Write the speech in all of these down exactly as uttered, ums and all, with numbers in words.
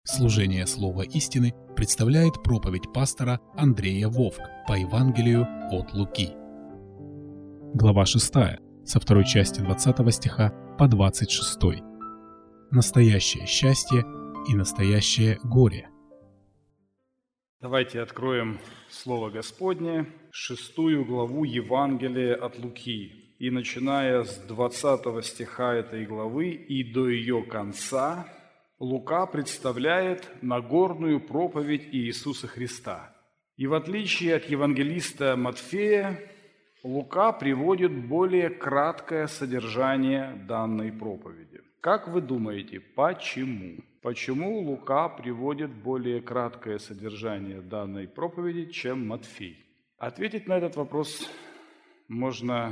Служение Слова истины представляет проповедь пастора Андрея Вовк по Евангелию от Луки. Глава шестая, со второй части двадцатого стиха по двадцать шестой. Настоящее счастье и настоящее горе. Давайте откроем Слово Господне, шестую главу Евангелия от Луки. И начиная с двадцатого стиха этой главы и до ее конца, Лука представляет Нагорную проповедь Иисуса Христа. И в отличие от евангелиста Матфея, Лука приводит более краткое содержание данной проповеди. Как вы думаете, почему? Почему Лука приводит более краткое содержание данной проповеди, чем Матфей? Ответить на этот вопрос можно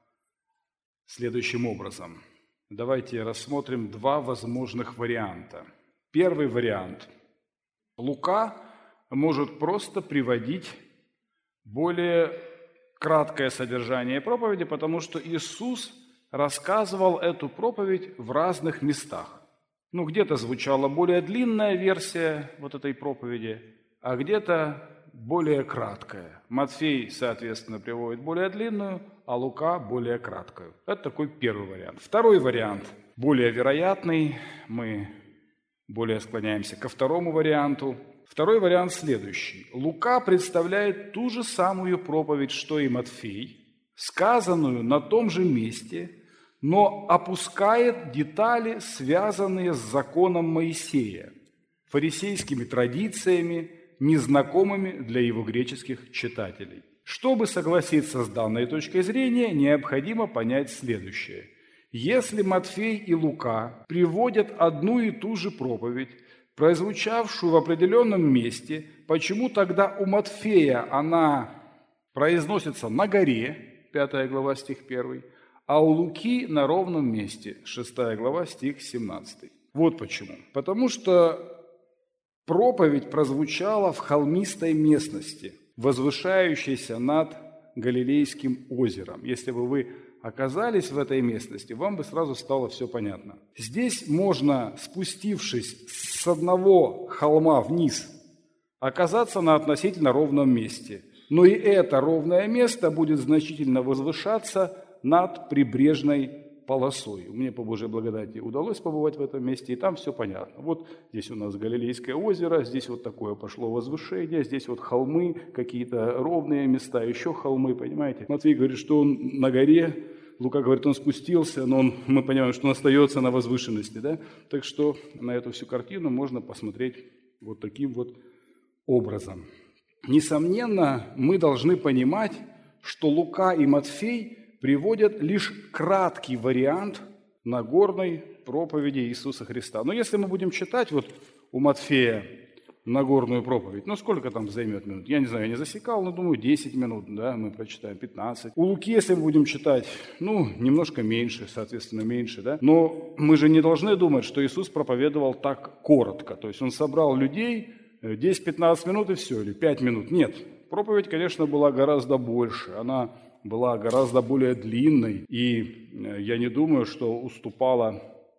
следующим образом. Давайте рассмотрим два возможных варианта. Первый вариант. Лука может просто приводить более краткое содержание проповеди, потому что Иисус рассказывал эту проповедь в разных местах. Ну, где-то звучала более длинная версия вот этой проповеди, а где-то более краткая. Матфей, соответственно, приводит более длинную, а Лука более краткую. Это такой первый вариант. Второй вариант, более вероятный, мы более склоняемся ко второму варианту. Второй вариант следующий. Лука представляет ту же самую проповедь, что и Матфей, сказанную на том же месте, но опускает детали, связанные с законом Моисея, фарисейскими традициями, незнакомыми для его греческих читателей. Чтобы согласиться с данной точкой зрения, необходимо понять следующее. Если Матфей и Лука приводят одну и ту же проповедь, прозвучавшую в определенном месте, почему тогда у Матфея она произносится на горе, пятая глава, стих первый, а у Луки на ровном месте, шестая глава, стих семнадцатый. Вот почему. Потому что проповедь прозвучала в холмистой местности, возвышающейся над Галилейским озером. Если бы вы оказались в этой местности, вам бы сразу стало все понятно. Здесь можно, спустившись с одного холма вниз, оказаться на относительно ровном месте. Но и это ровное место будет значительно возвышаться над прибрежной полосой. Мне по Божьей благодати удалось побывать в этом месте, и там все понятно. Вот здесь у нас Галилейское озеро, здесь вот такое пошло возвышение, здесь вот холмы, какие-то ровные места, еще холмы, понимаете? Матвей говорит, что он на горе, Лука говорит, он спустился, но он, мы понимаем, что он остается на возвышенности, да? Так что на эту всю картину можно посмотреть вот таким вот образом. Несомненно, мы должны понимать, что Лука и Матфей приводят лишь краткий вариант Нагорной проповеди Иисуса Христа. Но если мы будем читать вот у Матфея Нагорную проповедь, ну сколько там займет минут? Я не знаю, я не засекал, но думаю, десять минут, да, мы прочитаем пятнадцать. У Луки, если мы будем читать, ну, немножко меньше, соответственно, меньше, да. Но мы же не должны думать, что Иисус проповедовал так коротко. То есть он собрал людей, десять-пятнадцать минут и все, или пять минут. Нет, проповедь, конечно, была гораздо больше, она была гораздо более длинной, и я не думаю, что уступала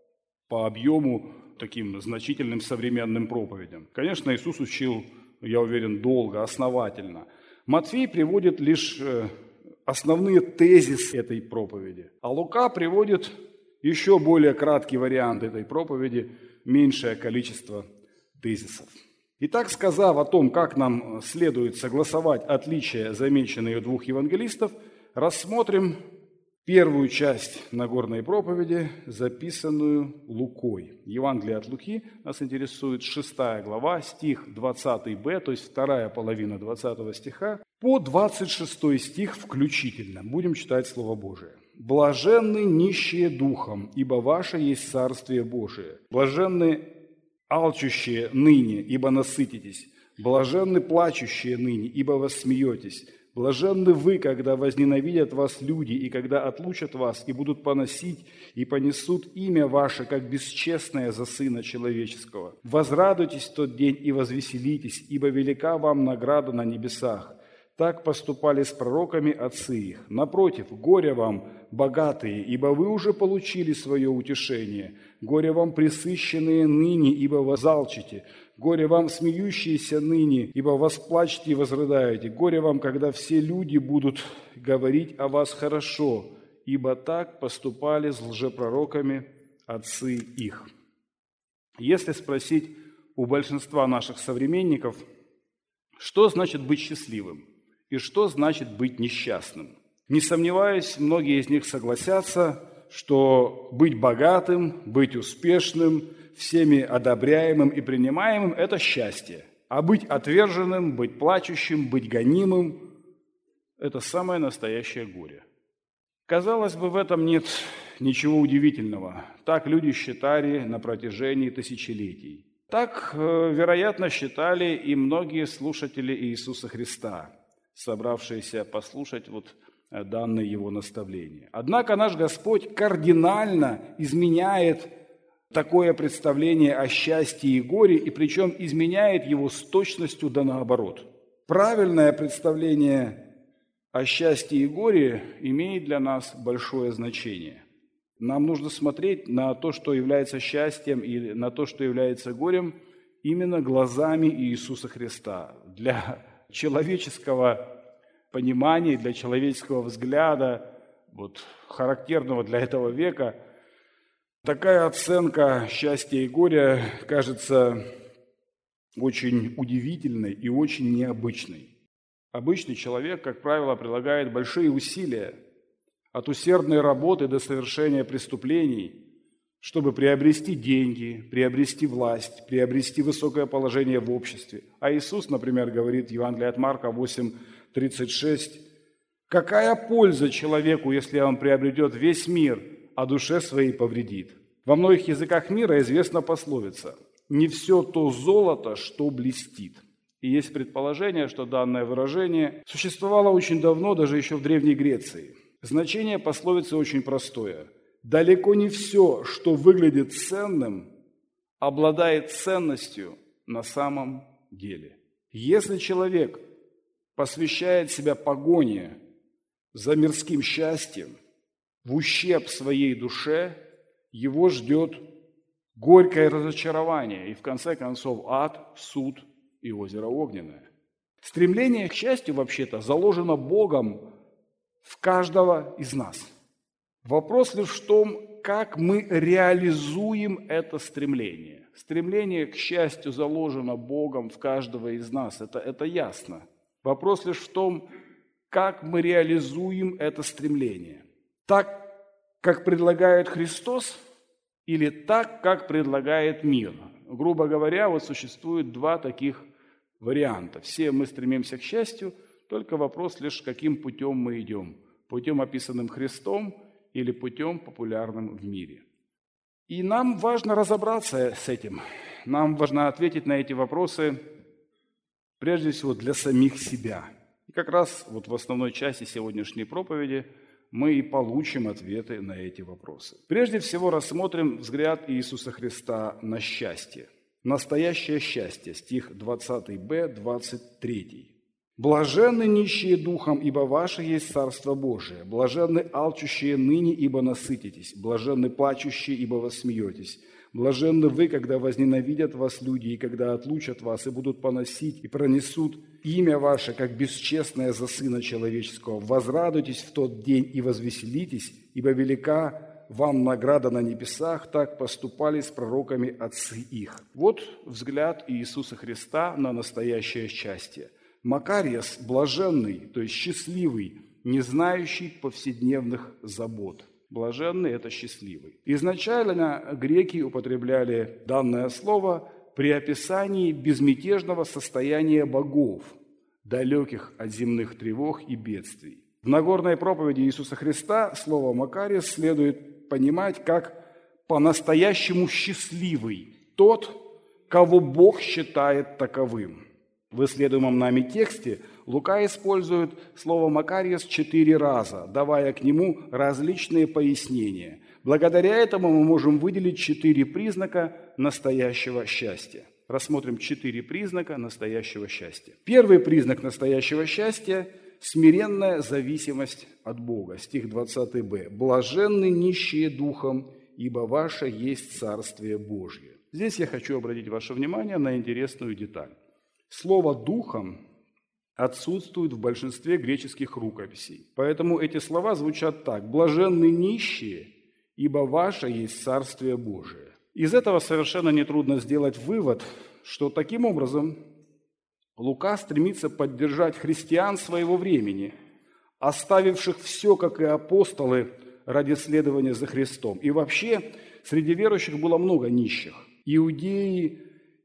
по объему таким значительным современным проповедям. Конечно, Иисус учил, я уверен, долго, основательно. Матфей приводит лишь основные тезисы этой проповеди, а Лука приводит еще более краткий вариант этой проповеди, меньшее количество тезисов. Итак, сказав о том, как нам следует согласовать отличия, замеченные у двух евангелистов, рассмотрим первую часть Нагорной проповеди, записанную Лукой. Евангелие от Луки нас интересует шестая глава, стих двадцатый бэ, то есть вторая половина двадцатого стиха, по двадцать шестой стих включительно. Будем читать Слово Божие. «Блаженны нищие духом, ибо ваше есть Царствие Божие. Блаженны алчущие ныне, ибо насытитесь. Блаженны плачущие ныне, ибо воссмеетесь. Блаженны вы, когда возненавидят вас люди, и когда отлучат вас, и будут поносить, и понесут имя ваше, как бесчестное за Сына Человеческого. Возрадуйтесь в тот день и возвеселитесь, ибо велика вам награда на небесах. Так поступали с пророками отцы их. Напротив, горе вам, богатые, ибо вы уже получили свое утешение. Горе вам, пресыщенные ныне, ибо возалчите. Горе вам, смеющиеся ныне, ибо восплачете и возрыдаете. Горе вам, когда все люди будут говорить о вас хорошо, ибо так поступали с лжепророками отцы их». Если спросить у большинства наших современников, что значит быть счастливым и что значит быть несчастным, не сомневаюсь, многие из них согласятся, что быть богатым, быть успешным, всеми одобряемым и принимаемым – это счастье, а быть отверженным, быть плачущим, быть гонимым – это самое настоящее горе. Казалось бы, в этом нет ничего удивительного. Так люди считали на протяжении тысячелетий. Так, вероятно, считали и многие слушатели Иисуса Христа, собравшиеся послушать вот данные Его наставления. Однако наш Господь кардинально изменяет такое представление о счастье и горе, и причем изменяет его с точностью да наоборот. Правильное представление о счастье и горе имеет для нас большое значение. Нам нужно смотреть на то, что является счастьем, и на то, что является горем, именно глазами Иисуса Христа. Для человеческого понимания, для человеческого взгляда, вот, характерного для этого века, такая оценка счастья и горя кажется очень удивительной и очень необычной. Обычный человек, как правило, прилагает большие усилия от усердной работы до совершения преступлений, чтобы приобрести деньги, приобрести власть, приобрести высокое положение в обществе. А Иисус, например, говорит в Евангелии от Марка восемь тридцать шесть, «Какая польза человеку, если он приобретет весь мир, а душе своей повредит?» Во многих языках мира известна пословица «Не все то золото, что блестит». И есть предположение, что данное выражение существовало очень давно, даже еще в Древней Греции. Значение пословицы очень простое. Далеко не все, что выглядит ценным, обладает ценностью на самом деле. Если человек посвящает себя погоне за мирским счастьем в ущерб своей душе, его ждет горькое разочарование и, в конце концов, ад, суд и озеро огненное. Стремление к счастью, вообще-то, заложено Богом в каждого из нас. Вопрос лишь в том, как мы реализуем это стремление. Стремление к счастью заложено Богом в каждого из нас, это, это ясно. Вопрос лишь в том, как мы реализуем это стремление. Так, как предлагает Христос, или так, как предлагает мир. Грубо говоря, вот существует два таких варианта. Все мы стремимся к счастью, только вопрос лишь, каким путем мы идем. Путем, описанным Христом, или путем, популярным в мире. И нам важно разобраться с этим. Нам важно ответить на эти вопросы, прежде всего, для самих себя. И как раз вот в основной части сегодняшней проповеди мы и получим ответы на эти вопросы. Прежде всего, рассмотрим взгляд Иисуса Христа на счастье. Настоящее счастье, стих двадцать бэ, двадцать три. «Блаженны нищие духом, ибо ваше есть Царство Божие. Блаженны алчущие ныне, ибо насытитесь. Блаженны плачущие, ибо воссмеетесь. Блаженны вы, когда возненавидят вас люди, и когда отлучат вас, и будут поносить, и пронесут имя ваше, как бесчестное за Сына Человеческого. Возрадуйтесь в тот день и возвеселитесь, ибо велика вам награда на небесах, так поступали с пророками отцы их». Вот взгляд Иисуса Христа на настоящее счастье. Макариос блаженный, то есть счастливый, не знающий повседневных забот. Блаженный – это счастливый. Изначально греки употребляли данное слово при описании безмятежного состояния богов, далеких от земных тревог и бедствий. В Нагорной проповеди Иисуса Христа слово «макариос» следует понимать как по-настоящему счастливый, тот, кого Бог считает таковым. В исследуемом нами тексте Лука использует слово «макариос» четыре раза, давая к нему различные пояснения. Благодаря этому мы можем выделить четыре признака настоящего счастья. рассмотрим четыре признака настоящего счастья. Первый признак настоящего счастья – смиренная зависимость от Бога. Стих двадцатый бэ. «Блаженны нищие духом, ибо ваше есть Царствие Божье». Здесь я хочу обратить ваше внимание на интересную деталь. Слово «духом» отсутствует в большинстве греческих рукописей. Поэтому эти слова звучат так: «Блаженны нищие, ибо ваше есть Царствие Божие». Из этого совершенно нетрудно сделать вывод, что таким образом Лука стремится поддержать христиан своего времени, оставивших все, как и апостолы, ради следования за Христом. И вообще среди верующих было много нищих. Иудеи,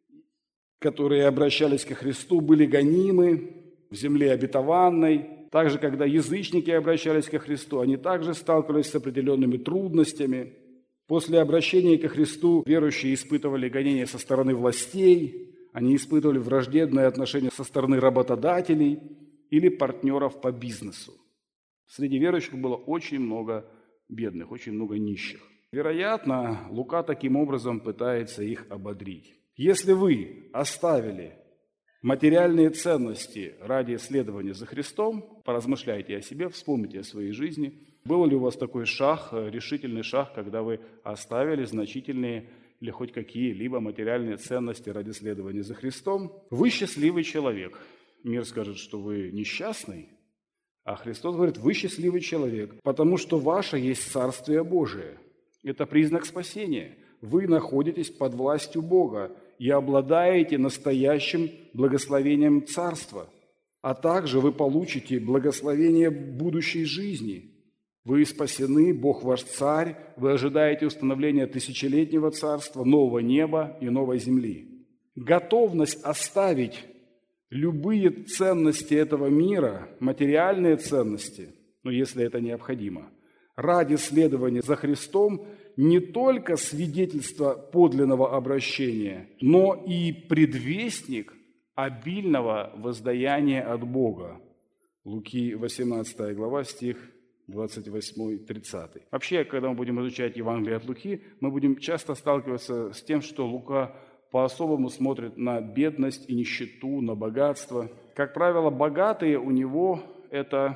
которые обращались ко Христу, были гонимы в земле обетованной. Также, когда язычники обращались ко Христу, они также сталкивались с определенными трудностями. После обращения ко Христу верующие испытывали гонения со стороны властей, они испытывали враждебное отношение со стороны работодателей или партнеров по бизнесу. Среди верующих было очень много бедных, очень много нищих. Вероятно, Лука таким образом пытается их ободрить. Если вы оставили материальные ценности ради следования за Христом, поразмышляйте о себе, вспомните о своей жизни. Был ли у вас такой шаг, решительный шаг, когда вы оставили значительные или хоть какие-либо материальные ценности ради следования за Христом? Вы счастливый человек. Мир скажет, что вы несчастный, а Христос говорит: вы счастливый человек, потому что ваше есть Царствие Божие. Это признак спасения. Вы находитесь под властью Бога и обладаете настоящим благословением Царства, а также вы получите благословение будущей жизни. Вы спасены, Бог ваш Царь, вы ожидаете установления тысячелетнего Царства, нового неба и новой земли. Готовность оставить любые ценности этого мира, материальные ценности, ну, если это необходимо, ради следования за Христом, не только свидетельство подлинного обращения, но и предвестник обильного воздаяния от Бога. Луки восемнадцатая глава, стих двадцать восемь тридцать. Вообще, когда мы будем изучать Евангелие от Луки, мы будем часто сталкиваться с тем, что Лука по-особому смотрит на бедность и нищету, на богатство. Как правило, богатые у него – это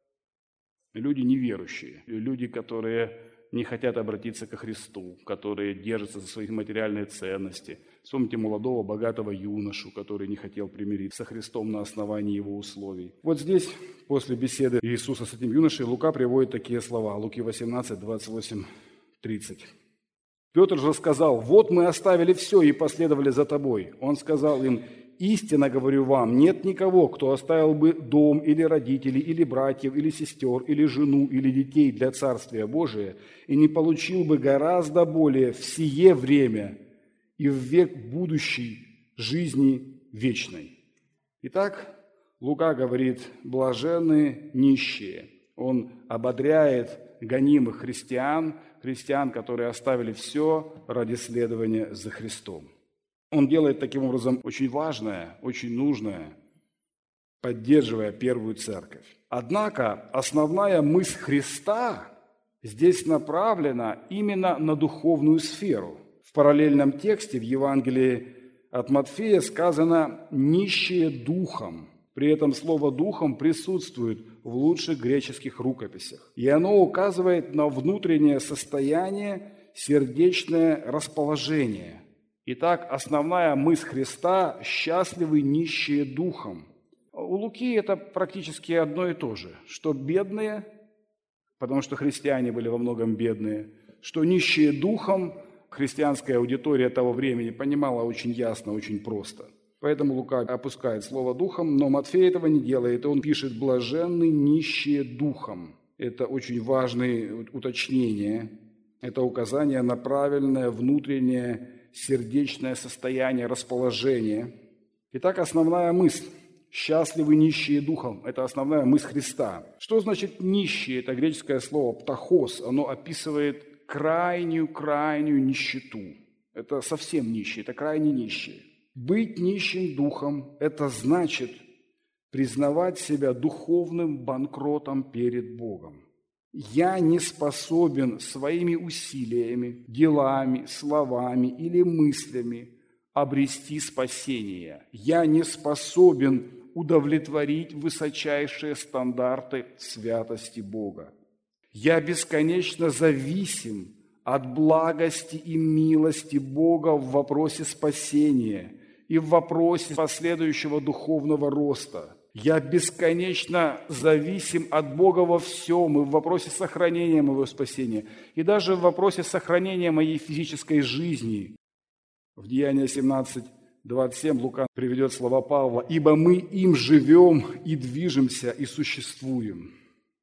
люди неверующие, люди, которые не хотят обратиться ко Христу, которые держатся за свои материальные ценности. Вспомните молодого, богатого юношу, который не хотел примириться со Христом на основании его условий. Вот здесь, после беседы Иисуса с этим юношей, Лука приводит такие слова. Луки восемнадцать, двадцать восемь, тридцать. «Петр же сказал: вот мы оставили все и последовали за тобой. Он сказал им: истинно говорю вам, нет никого, кто оставил бы дом или родителей, или братьев, или сестер, или жену, или детей для Царствия Божия, и не получил бы гораздо более в сие время и в век будущей жизни вечной». Итак, Лука говорит: блаженны нищие. Он ободряет гонимых христиан, христиан, которые оставили все ради следования за Христом. Он делает таким образом очень важное, очень нужное, поддерживая первую церковь. Однако основная мысль Христа здесь направлена именно на духовную сферу. В параллельном тексте в Евангелии от Матфея сказано «нищие духом». При этом слово «духом» присутствует в лучших греческих рукописях. И оно указывает на внутреннее состояние, сердечное расположение. Итак, основная мысль Христа – «счастливы нищие духом». У Луки это практически одно и то же, что бедные, потому что христиане были во многом бедные, что нищие духом, христианская аудитория того времени понимала очень ясно, очень просто. Поэтому Лука опускает слово «духом», но Матфей этого не делает, и он пишет «блаженны нищие духом». Это очень важное уточнение, это указание на правильное внутреннее сердечное состояние, расположение. Итак, основная мысль – «счастливы нищие духом» – это основная мысль Христа. Что значит «нищие»? Это греческое слово «птахос». Оно описывает крайнюю-крайнюю нищету. Это совсем нищие, это крайне нищие. Быть нищим духом – это значит признавать себя духовным банкротом перед Богом. Я не способен своими усилиями, делами, словами или мыслями обрести спасение. Я не способен удовлетворить высочайшие стандарты святости Бога. Я бесконечно зависим от благости и милости Бога в вопросе спасения и в вопросе последующего духовного роста. Я бесконечно зависим от Бога во всем, и в вопросе сохранения моего спасения, и даже в вопросе сохранения моей физической жизни. В Деяния семнадцать, двадцать семь Лука приведет слова Павла: «Ибо мы им живем и движемся и существуем».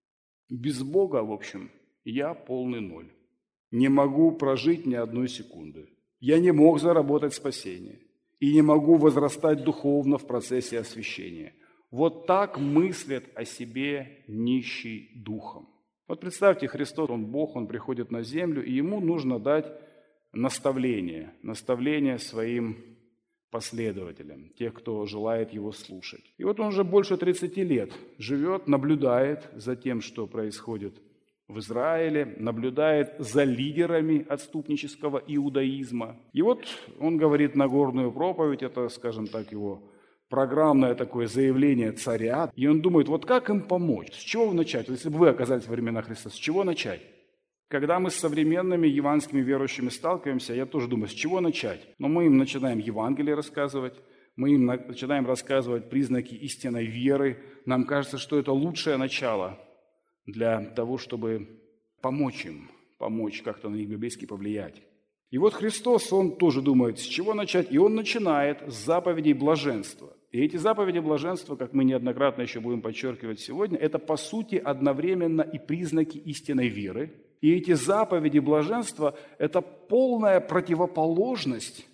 Без Бога, в общем, я полный ноль. Не могу прожить ни одной секунды. Я не мог заработать спасение и не могу возрастать духовно в процессе освящения. Вот так мыслят о себе нищий духом. Вот представьте, Христос, Он Бог, Он приходит на землю, и Ему нужно дать наставление, наставление своим последователям, тех, кто желает Его слушать. И вот Он уже больше тридцати лет живет, наблюдает за тем, что происходит в Израиле, наблюдает за лидерами отступнического иудаизма. И вот Он говорит Нагорную проповедь, это, скажем так, Его программное такое заявление царя, и он думает, вот как им помочь, с чего начать? Вот если бы вы оказались во времена Христа, с чего начать? Когда мы с современными евангельскими верующими сталкиваемся, я тоже думаю, с чего начать? Но мы им начинаем Евангелие рассказывать, мы им начинаем рассказывать признаки истинной веры. Нам кажется, что это лучшее начало для того, чтобы помочь им, помочь как-то на них библейски повлиять. И вот Христос, Он тоже думает, с чего начать, и Он начинает с заповедей блаженства. И эти заповеди блаженства, как мы неоднократно еще будем подчеркивать сегодня, это по сути одновременно и признаки истинной веры. И эти заповеди блаженства – это полная противоположность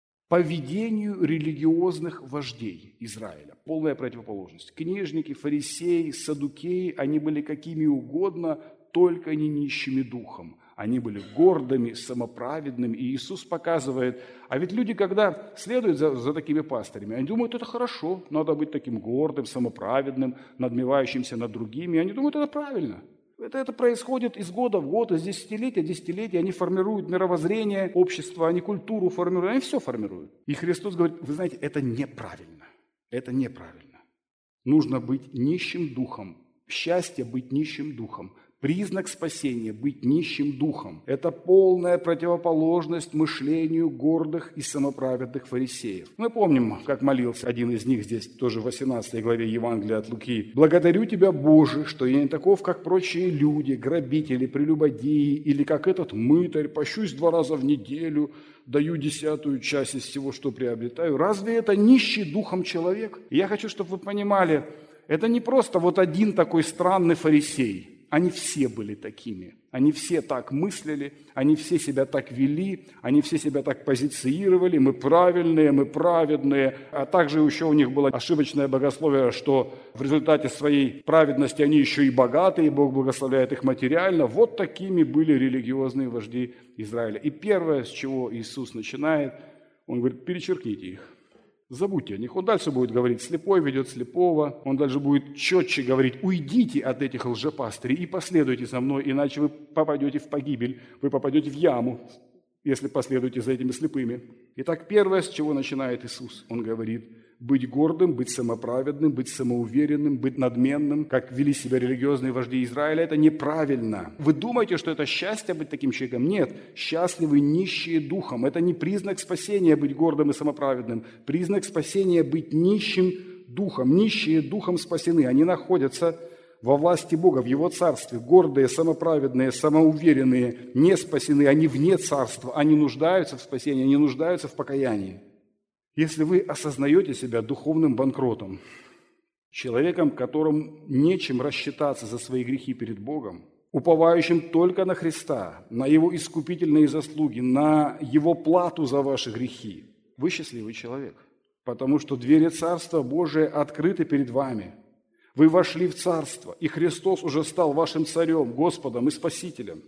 поведению религиозных вождей Израиля. Полная противоположность. Книжники, фарисеи, саддукеи, они были какими угодно, только не нищими духом. Они были гордыми, самоправедными. И Иисус показывает, а ведь люди, когда следуют за, за такими пастырями, они думают, это хорошо, надо быть таким гордым, самоправедным, надмевающимся над другими. И они думают, это правильно. Это, это происходит из года в год, из десятилетия в десятилетие. Они формируют мировоззрение общества, они культуру формируют, они все формируют. И Христос говорит, вы знаете, это неправильно. Это неправильно. Нужно быть нищим духом. Счастье быть нищим духом. Признак спасения – быть нищим духом. Это полная противоположность мышлению гордых и самоправедных фарисеев. Мы помним, как молился один из них здесь, тоже в восемнадцатой главе Евангелия от Луки. «Благодарю Тебя, Боже, что я не таков, как прочие люди, грабители, прелюбодеи, или как этот мытарь, пощусь два раза в неделю, даю десятую часть из всего, что приобретаю». Разве это нищий духом человек? И я хочу, чтобы вы понимали, это не просто вот один такой странный фарисей. Они все были такими, они все так мыслили, они все себя так вели, они все себя так позиционировали, мы правильные, мы праведные, а также еще у них было ошибочное богословие, что в результате своей праведности они еще и богатые, и Бог благословляет их материально. Вот такими были религиозные вожди Израиля. И первое, с чего Иисус начинает, Он говорит, перечеркните их. Забудьте о них. Он дальше будет говорить, слепой ведет слепого. Он дальше будет четче говорить, уйдите от этих лжепастырей и последуйте за мной, иначе вы попадете в погибель, вы попадете в яму, если последуете за этими слепыми. Итак, первое, с чего начинает Иисус, Он говорит, быть гордым, быть самоправедным, быть самоуверенным, быть надменным, как вели себя религиозные вожди Израиля, это неправильно. Вы думаете, что это счастье быть таким человеком? Нет, счастливы нищие духом. Это не признак спасения быть гордым и самоправедным. Признак спасения быть нищим духом. Нищие духом спасены. Они находятся во власти Бога, в Его царстве. Гордые, самоправедные, самоуверенные не спасены. Они вне царства. Они нуждаются в спасении, они нуждаются в покаянии. Если вы осознаете себя духовным банкротом, человеком, которому нечем рассчитаться за свои грехи перед Богом, уповающим только на Христа, на Его искупительные заслуги, на Его плату за ваши грехи, вы счастливый человек, потому что двери Царства Божия открыты перед вами. Вы вошли в Царство, и Христос уже стал вашим Царем, Господом и Спасителем.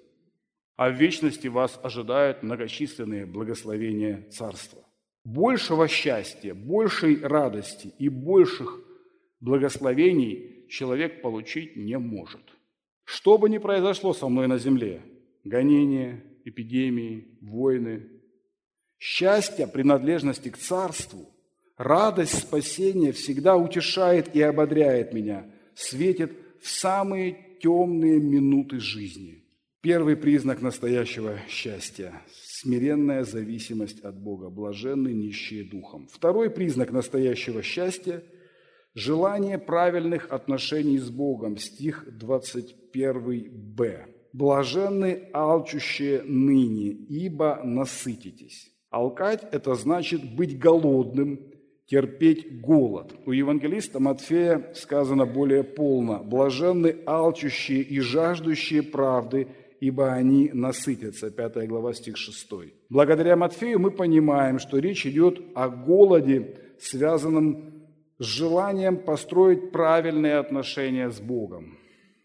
А в вечности вас ожидают многочисленные благословения Царства. Большего счастья, большей радости и больших благословений человек получить не может. Что бы ни произошло со мной на земле, гонения, эпидемии, войны, Счастье принадлежности к Царству, радость спасения всегда утешает и ободряет меня, светит в самые темные минуты жизни. Первый признак настоящего счастья – смиренная зависимость от Бога, блаженны нищие духом. Второй признак настоящего счастья – желание правильных отношений с Богом, стих двадцать первый бэ. Блаженны алчущие ныне, ибо насытитесь. Алкать – это значит быть голодным, терпеть голод. У евангелиста Матфея сказано более полно: «Блаженны алчущие и жаждущие правды, ибо они насытятся». пятая глава, стих шестой. Благодаря Матфею мы понимаем, что речь идет о голоде, связанном с желанием построить правильные отношения с Богом.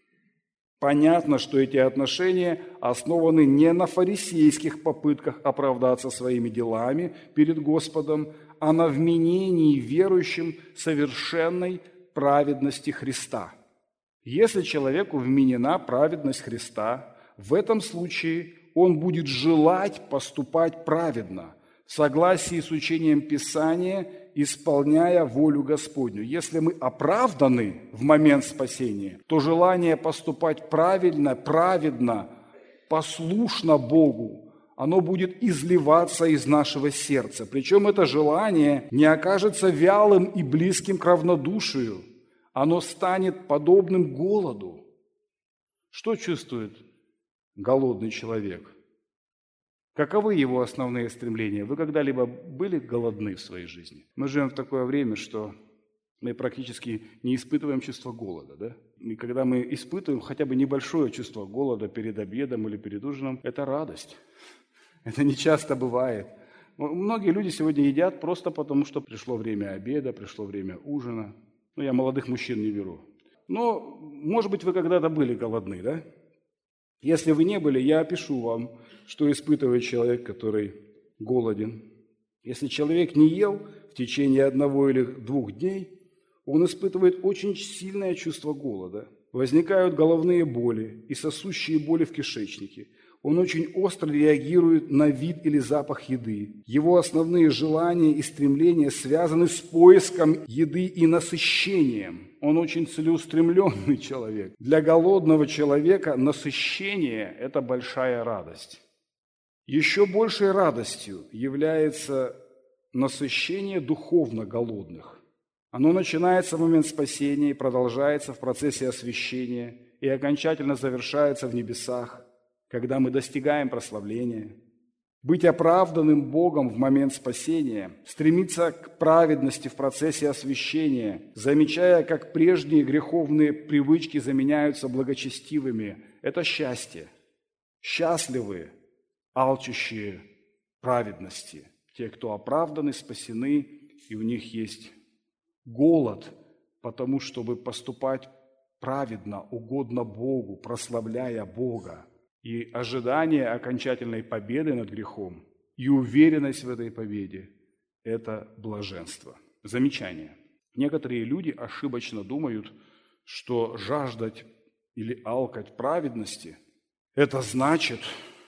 Понятно, что эти отношения основаны не на фарисейских попытках оправдаться своими делами перед Господом, а на вменении верующим совершенной праведности Христа. Если человеку вменена праведность Христа, в этом случае он будет желать поступать праведно, в согласии с учением Писания, исполняя волю Господню. Если мы оправданы в момент спасения, то желание поступать правильно, праведно, послушно Богу, оно будет изливаться из нашего сердца. Причем это желание не окажется вялым и близким к равнодушию. Оно станет подобным голоду. Что чувствует голодный человек? Каковы его основные стремления? Вы когда-либо были голодны в своей жизни? Мы живем в такое время, что мы практически не испытываем чувство голода, да? И когда мы испытываем хотя бы небольшое чувство голода перед обедом или перед ужином, это радость. Это не часто бывает. Многие люди сегодня едят просто потому, что пришло время обеда, пришло время ужина. Ну, я молодых мужчин не беру. Но, может быть, вы когда-то были голодны, да? Если вы не были, я опишу вам, что испытывает человек, который голоден. Если человек не ел в течение одного или двух дней, он испытывает очень сильное чувство голода. Возникают головные боли и сосущие боли в кишечнике. Он очень остро реагирует на вид или запах еды. Его основные желания и стремления связаны с поиском еды и насыщением. Он очень целеустремленный человек. Для голодного человека насыщение – это большая радость. Еще большей радостью является насыщение духовно голодных. Оно начинается в момент спасения и продолжается в процессе освящения и окончательно завершается в небесах, когда мы достигаем прославления. Быть оправданным Богом в момент спасения, стремиться к праведности в процессе освящения, замечая, как прежние греховные привычки заменяются благочестивыми – это счастье. Счастливы, алчущие праведности, те, кто оправданы, спасены, и у них есть голод, потому чтобы поступать праведно, угодно Богу, прославляя Бога. И ожидание окончательной победы над грехом и уверенность в этой победе – это блаженство. Замечание. Некоторые люди ошибочно думают, что жаждать или алкать праведности – это значит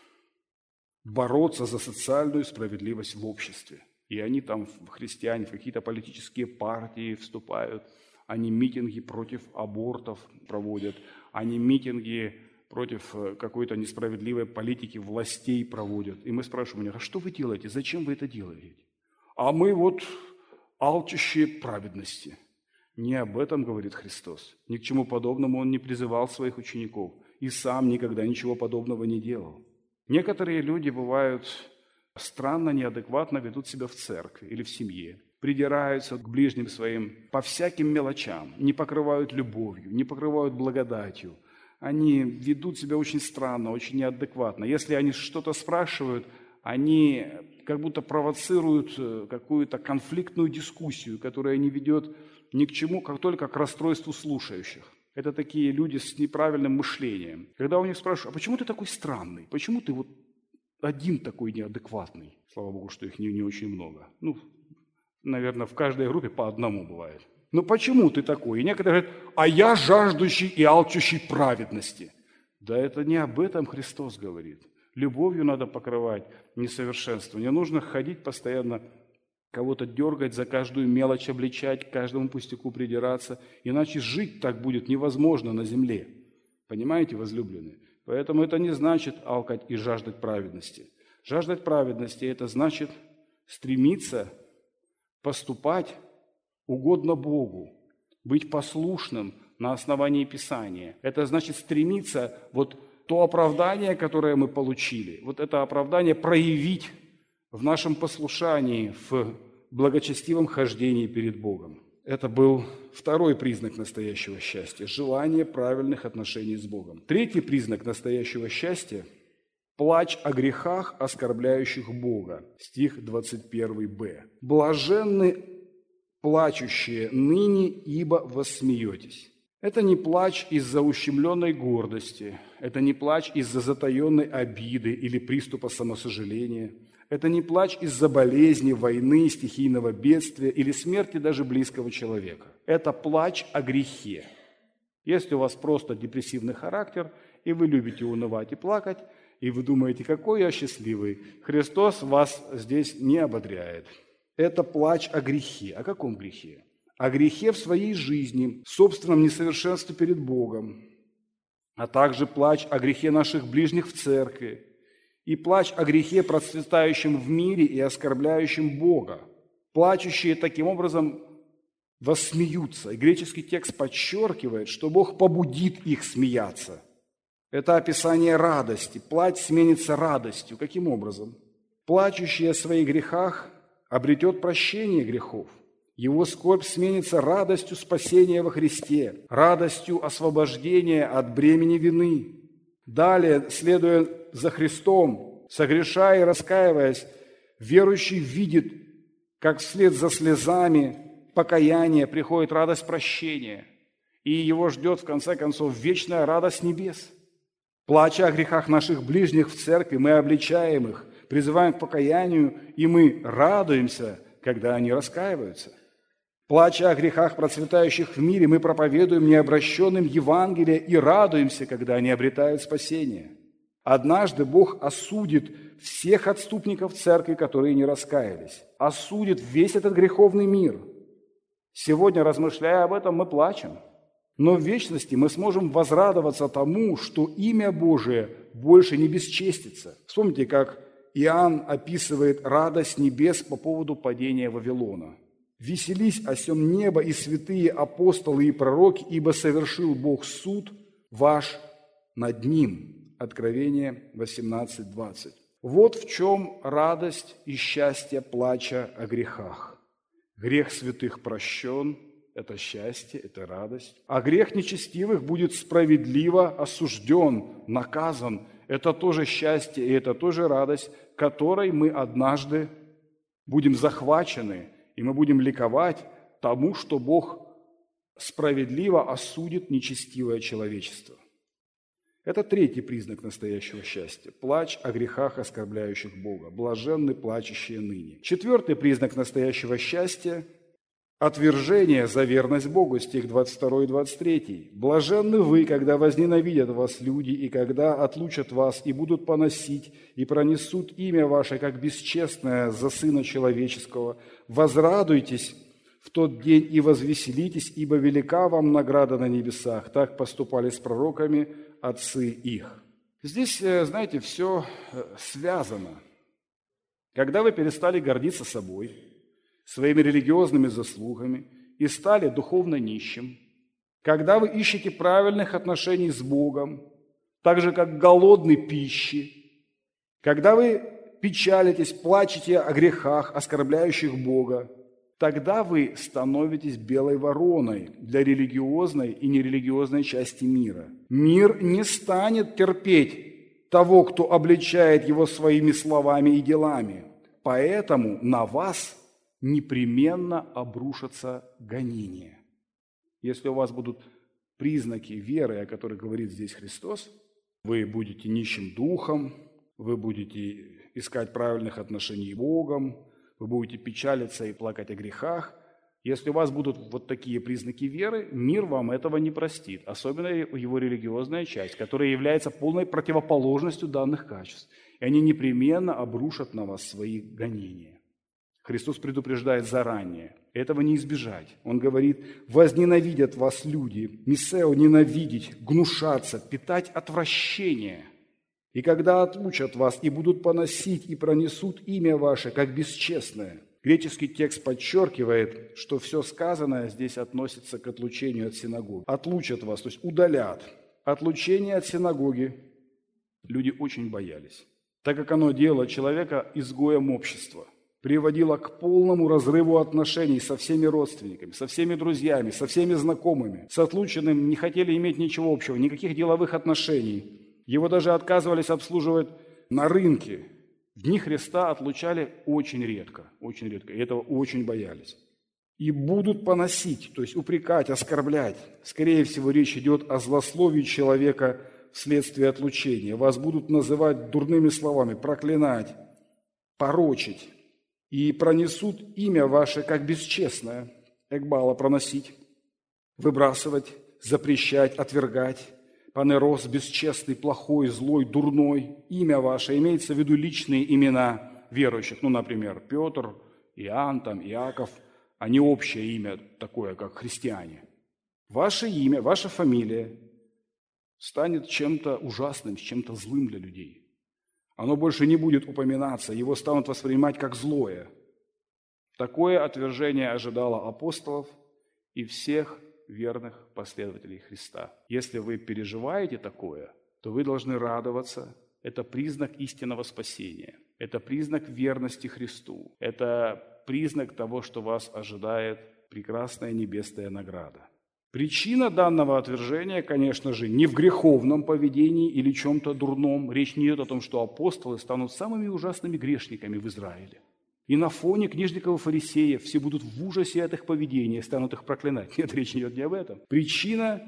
бороться за социальную справедливость в обществе. И они там, христиане, в какие-то политические партии вступают, они митинги против абортов проводят, они митинги против какой-то несправедливой политики властей проводят. И мы спрашиваем у них: а что вы делаете? Зачем вы это делаете? А мы вот алчущие праведности. Не об этом говорит Христос. Ни к чему подобному Он не призывал своих учеников. И сам никогда ничего подобного не делал. Некоторые люди бывают странно, неадекватно ведут себя в церкви или в семье. Придираются к ближним своим по всяким мелочам. Не покрывают любовью, не покрывают благодатью. Они ведут себя очень странно, очень неадекватно. Если они что-то спрашивают, они как будто провоцируют какую-то конфликтную дискуссию, которая не ведет ни к чему, как только к расстройству слушающих. Это такие люди с неправильным мышлением. Когда у них спрашивают: а почему ты такой странный? Почему ты вот один такой неадекватный? Слава Богу, что их не, не очень много. Ну, наверное, в каждой группе по одному бывает. Ну почему ты такой? И некоторые говорят: а я жаждущий и алчущий праведности. Да это не об этом Христос говорит. Любовью надо покрывать несовершенство. Не нужно ходить постоянно, кого-то дергать, за каждую мелочь обличать, к каждому пустяку придираться. Иначе жить так будет невозможно на земле. Понимаете, возлюбленные? Поэтому это не значит алкать и жаждать праведности. Жаждать праведности – это значит стремиться поступать угодно Богу, быть послушным на основании Писания. Это значит стремиться вот то оправдание, которое мы получили, вот это оправдание проявить в нашем послушании, в благочестивом хождении перед Богом. Это был второй признак настоящего счастья – желание правильных отношений с Богом. Третий признак настоящего счастья – плач о грехах, оскорбляющих Бога. Стих двадцать первый бэ. «Блаженны плачущие ныне, ибо воссмеетесь». Это не плач из-за ущемленной гордости, это не плач из-за затаенной обиды или приступа самосожаления, это не плач из-за болезни, войны, стихийного бедствия или смерти даже близкого человека. Это плач о грехе. Если у вас просто депрессивный характер, и вы любите унывать и плакать, и вы думаете, какой я счастливый, Христос вас здесь не ободряет. Это плач о грехе. О каком грехе? О грехе в своей жизни, собственном несовершенстве перед Богом, а также плач о грехе наших ближних в церкви и плач о грехе, процветающем в мире и оскорбляющем Бога. Плачущие таким образом воссмеются. И греческий текст подчеркивает, что Бог побудит их смеяться. Это описание радости. Плач сменится радостью. Каким образом? Плачущий о своих грехах обретет прощение грехов. Его скорбь сменится радостью спасения во Христе, радостью освобождения от бремени вины. Далее, следуя за Христом, согрешая и раскаиваясь, верующий видит, как вслед за слезами покаяния приходит радость прощения, и его ждет, в конце концов, вечная радость небес. Плача о грехах наших ближних в церкви, мы обличаем их, призываем к покаянию, и мы радуемся, когда они раскаиваются. Плача о грехах, процветающих в мире, мы проповедуем необращенным Евангелие и радуемся, когда они обретают спасение. Однажды Бог осудит всех отступников церкви, которые не раскаялись. Осудит весь этот греховный мир. Сегодня, размышляя об этом, мы плачем. Но в вечности мы сможем возрадоваться тому, что имя Божие больше не бесчестится. Вспомните, как Иоанн описывает радость небес по поводу падения Вавилона. «Веселись о сем небо и святые апостолы и пророки, ибо совершил Бог суд ваш над ним». Откровение восемнадцать двадцать. Вот в чем радость и счастье плача о грехах. Грех святых прощен, это счастье, это радость. А грех нечестивых будет справедливо осужден, наказан. Это тоже счастье и это тоже радость, которой мы однажды будем захвачены, и мы будем ликовать тому, что Бог справедливо осудит нечестивое человечество. Это третий признак настоящего счастья – плач о грехах, оскорбляющих Бога. Блаженны плачущие ныне. Четвертый признак настоящего счастья – отвержение за верность Богу, стих двадцать второй и двадцать третий. «Блаженны вы, когда возненавидят вас люди, и когда отлучат вас, и будут поносить, и пронесут имя ваше, как бесчестное, за Сына Человеческого. Возрадуйтесь в тот день и возвеселитесь, ибо велика вам награда на небесах. Так поступали с пророками отцы их». Здесь, знаете, все связано. Когда вы перестали гордиться собой, своими религиозными заслугами и стали духовно нищим, когда вы ищете правильных отношений с Богом, так же, как голодной пищи, когда вы печалитесь, плачете о грехах, оскорбляющих Бога, тогда вы становитесь белой вороной для религиозной и нерелигиозной части мира. Мир не станет терпеть того, кто обличает его своими словами и делами. Поэтому на вас непременно обрушатся гонения. Если у вас будут признаки веры, о которых говорит здесь Христос, вы будете нищим духом, вы будете искать правильных отношений с Богом, вы будете печалиться и плакать о грехах, Если у вас будут вот такие признаки веры, мир вам этого не простит, особенно его религиозная часть, которая является полной противоположностью данных качеств. И они непременно обрушат на вас свои гонения. Христос предупреждает заранее. Этого не избежать. Он говорит: «Возненавидят вас люди, мисео ненавидеть, гнушаться, питать отвращение. И когда отлучат вас и будут поносить и пронесут имя ваше, как бесчестное». Греческий текст подчеркивает, что все сказанное здесь относится к отлучению от синагоги. Отлучат вас, то есть удалят. Отлучение от синагоги люди очень боялись, так как оно делало человека изгоем общества, приводило к полному разрыву отношений со всеми родственниками, со всеми друзьями, со всеми знакомыми. С отлученным не хотели иметь ничего общего, никаких деловых отношений. Его даже отказывались обслуживать на рынке. В дни Христа отлучали очень редко, очень редко, и этого очень боялись. И будут поносить, то есть упрекать, оскорблять. Скорее всего, речь идет о злословии человека вследствие отлучения. Вас будут называть дурными словами, проклинать, порочить. И пронесут имя ваше как бесчестное, экбала проносить, выбрасывать, запрещать, отвергать. Панерос, бесчестный, плохой, злой, дурной. Имя ваше, имеется в виду личные имена верующих. Ну, например, Петр, Иоанн, там, Иаков, а не общее имя такое, как христиане. Ваше имя, ваша фамилия станет чем-то ужасным, чем-то злым для людей. Оно больше не будет упоминаться, его станут воспринимать как злое. Такое отвержение ожидало апостолов и всех верных последователей Христа. Если вы переживаете такое, то вы должны радоваться. Это признак истинного спасения. Это признак верности Христу. Это признак того, что вас ожидает прекрасная небесная награда. Причина данного отвержения, конечно же, не в греховном поведении или чем-то дурном. Речь не идет о том, что апостолы станут самыми ужасными грешниками в Израиле. И на фоне книжников и фарисеев все будут в ужасе от их поведения и станут их проклинать. Нет, речь не идет не об этом. Причина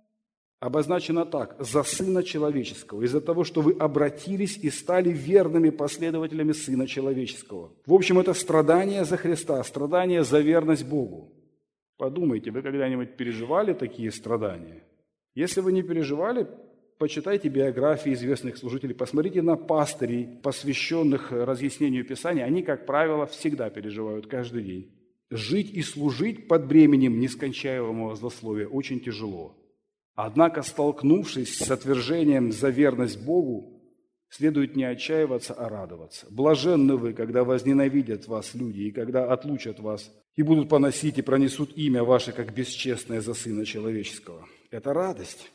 обозначена так: за Сына Человеческого, из-за того, что вы обратились и стали верными последователями Сына Человеческого. В общем, это страдание за Христа, страдание за верность Богу. Подумайте, вы когда-нибудь переживали такие страдания? Если вы не переживали, почитайте биографии известных служителей, посмотрите на пастырей, посвященных разъяснению Писания. Они, как правило, всегда переживают каждый день. Жить и служить под бременем нескончаемого злословия очень тяжело. Однако, столкнувшись с отвержением за верность Богу, следует не отчаиваться, а радоваться. Блаженны вы, когда возненавидят вас люди, и когда отлучат вас, и будут поносить и пронесут имя ваше, как бесчестное за Сына Человеческого. Это радость.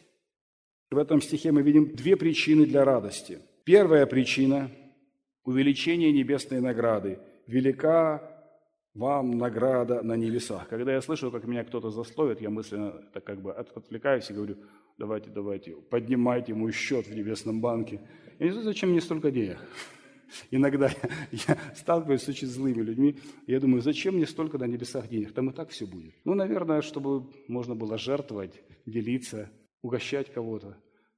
В этом стихе мы видим две причины для радости. Первая причина – увеличение небесной награды. Велика вам награда на небесах. Когда я слышу, как меня кто-то злословит, я мысленно так как бы отвлекаюсь и говорю: давайте, давайте, поднимайте мой счет в небесном банке. Я не знаю, зачем мне столько денег. Иногда я, я сталкиваюсь с очень злыми людьми, и я думаю, зачем мне столько на небесах денег? Там и так все будет. Ну, наверное, чтобы можно было жертвовать, делиться, угощать кого-то.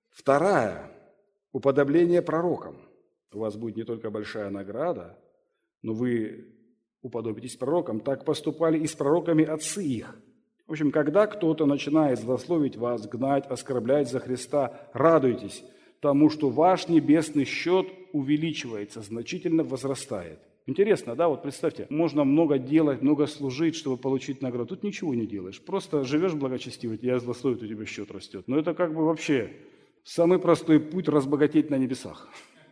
Вторая – уподобление пророкам. У вас будет не только большая награда, но вы уподобитесь пророкам. Так поступали и с пророками отцы их. В общем, когда кто-то начинает злословить вас, гнать, оскорблять за Христа, радуйтесь тому, что ваш небесный счет увеличивается, значительно возрастает. Интересно, да? Вот представьте, можно много делать, много служить, чтобы получить награду. Тут ничего не делаешь. Просто живешь благочестиво, тебя злословят, у тебя счет растет. Но это как бы вообще самый простой путь разбогатеть на небесах.